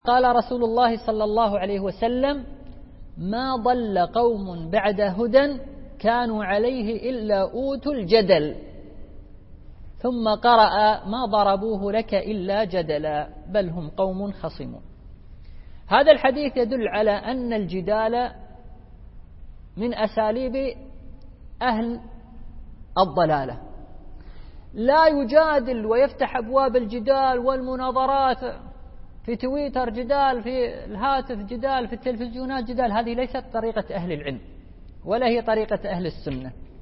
قال رسول الله صلى الله عليه وسلم: ما ضل قوم بعد هدى كانوا عليه إلا أوتوا الجدل. ثم قرأ: ما ضربوه لك إلا جدلا بل هم قوم خصمون. هذا الحديث يدل على أن الجدال من أساليب أهل الضلالة، لا يجادل ويفتح أبواب الجدال والمناظرات في تويتر، جدال في الهاتف، جدال في التلفزيونات، جدال. هذه ليست طريقة أهل العلم ولا هي طريقة أهل السنة.